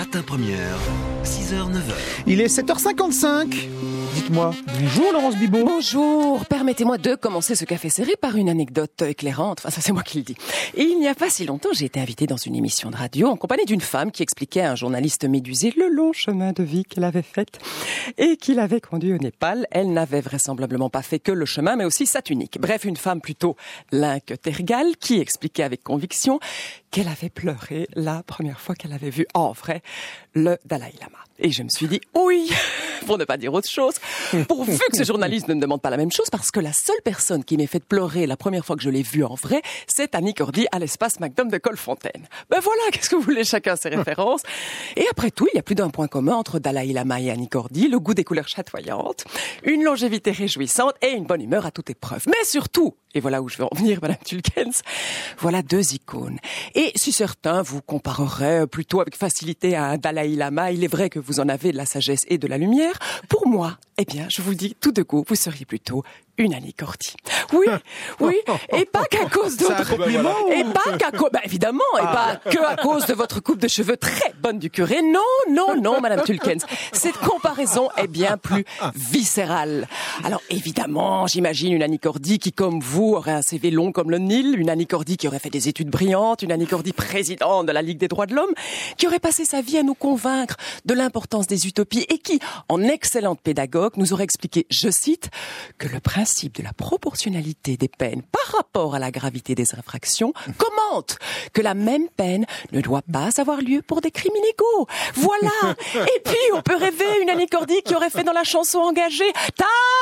Matin Première, 6h, 9h. Il est 7h55. Dites-moi, bonjour Laurence Bibot. Bonjour, permettez-moi de commencer ce café serré par une anecdote éclairante. Enfin, ça c'est moi qui le dis. Et il n'y a pas si longtemps, j'ai été invitée dans une émission de radio en compagnie d'une femme qui expliquait à un journaliste médusé le long chemin de vie qu'elle avait fait et qui l'avait conduit au Népal. Elle n'avait vraisemblablement pas fait que le chemin, mais aussi sa tunique. Bref, une femme plutôt lingue tergale qui expliquait avec conviction qu'elle avait pleuré la première fois qu'elle avait vu en vrai le Dalai Lama. Et je me suis dit, oui, pour ne pas dire autre chose, pourvu que ce journaliste ne me demande pas la même chose, parce que la seule personne qui m'ait fait pleurer la première fois que je l'ai vu en vrai, c'est Annie Cordy à l'espace McDom de Colfontaine. Ben voilà, qu'est-ce que vous voulez, chacun ses références. Et après tout, il y a plus d'un point commun entre Dalai Lama et Annie Cordy, le goût des couleurs chatoyantes, une longévité réjouissante et une bonne humeur à toute épreuve. Mais surtout, et voilà où je veux en venir, Madame Tulkens, voilà deux icônes. Et si certains vous compareraient plutôt avec facilité à un Dalai Lama, il est vrai que vous en avez de la sagesse et de la lumière. Pour moi, eh bien, je vous le dis tout de go, vous seriez plutôt une Annie Cordy. Oui, oui, et pas qu'à cause de votre... Et pas qu'à cause... Ben évidemment, et pas que à cause de votre coupe de cheveux très bonne du curé. Non, non, non, Madame Tulkens. Cette comparaison est bien plus viscérale. Alors évidemment, j'imagine une Annie Cordy qui, comme vous, aurait un CV long comme le Nil, une Annie Cordy qui aurait fait des études brillantes, une Annie Cordy présidente de la Ligue des droits de l'homme, qui aurait passé sa vie à nous convaincre de l'importance des utopies et qui, en excellente pédagogue, nous aurait expliqué, je cite, que le principe de la proportionnalité des peines par rapport à la gravité des infractions commente que la même peine ne doit pas avoir lieu pour des crimes inégaux. Voilà. Et puis, on peut rêver une Annie Cordy qui aurait fait dans la chanson engagée ta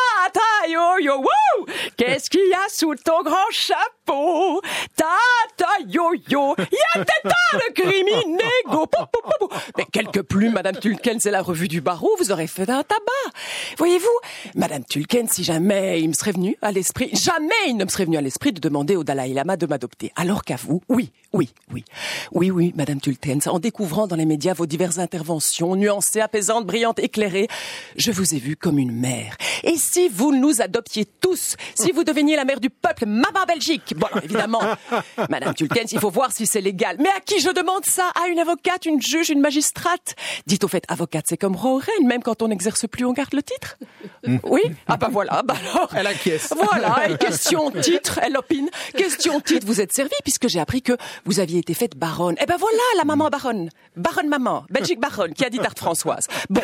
ta yo yo wouh. Qu'est-ce qu'il y a sous ton grand chapeau? Ta ta yo yo. Y a des tas de crimes inégaux. Mais quelque plume, Madame Tulkens, c'est la revue du barreau, vous aurez fait un tabac. Voyez-vous, Madame Tulkens, si jamais il me serait venu à l'esprit, jamais il ne me serait venu à l'esprit de demander au Dalai Lama de m'adopter. Alors qu'à vous, oui, Madame Tulkens, en découvrant dans les médias vos diverses interventions, nuancées, apaisantes, brillantes, éclairées, je vous ai vue comme une mère. Et si vous nous adoptiez tous, si vous deveniez la mère du peuple, maman Belgique, bon alors évidemment, Madame Tulkens, il faut voir si c'est légal. Mais à qui je demande ça? À une avocate, une juge, une magistrate? Dites au fait, avocate, c'est comme roi ou reine, même quand on n'exerce plus, on garde le titre? Oui? Ah bah voilà, bah alors... Elle acquiesce. Voilà, et question titre, elle opine. Question titre, vous êtes servi, puisque j'ai appris que vous aviez été faite baronne. Eh ben voilà, la maman baronne. Baronne maman, Belgique baronne, qui a dit tarte Françoise. Bon.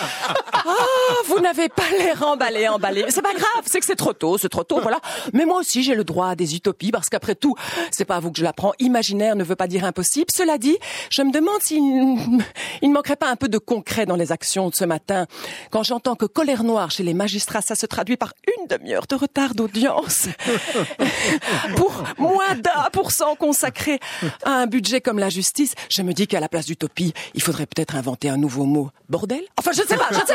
Vous n'avez pas l'air emballé. C'est pas grave, c'est que c'est trop tôt, voilà. Mais moi aussi, j'ai le droit à des utopies, parce qu'après tout, c'est pas à vous que je l'apprends. Imaginaire ne veut pas dire impossible. Cela dit, je me demande s'il ne manquerait pas un peu de concret dans les actions de ce matin. Quand j'entends que colère noire chez les magistrats, ça se traduit par une demi-heure de retard d'audience. Pour moins d'1% consacré à un budget comme la justice, je me dis qu'à la place d'utopie, il faudrait peut-être inventer un nouveau mot. Bordel? Enfin, je ne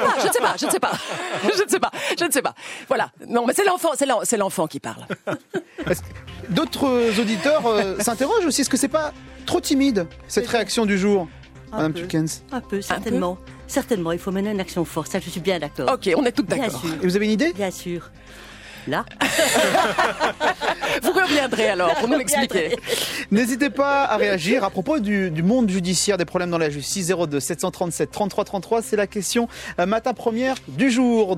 sais pas. Voilà. Non, mais c'est l'enfant qui parle. D'autres auditeurs s'interrogent aussi, est-ce que c'est pas trop timide, cette réaction du jour, Madame Tulkens? Un peu, certainement. Certainement, il faut mener une action forte, ça je suis bien d'accord. Ok, on est toutes d'accord. Et vous avez une idée? Bien sûr. Là. Vous reviendrez alors pour nous l'expliquer. N'hésitez pas à réagir à propos du monde judiciaire, des problèmes dans la justice. 02 737 33 33, c'est la question matin première du jour.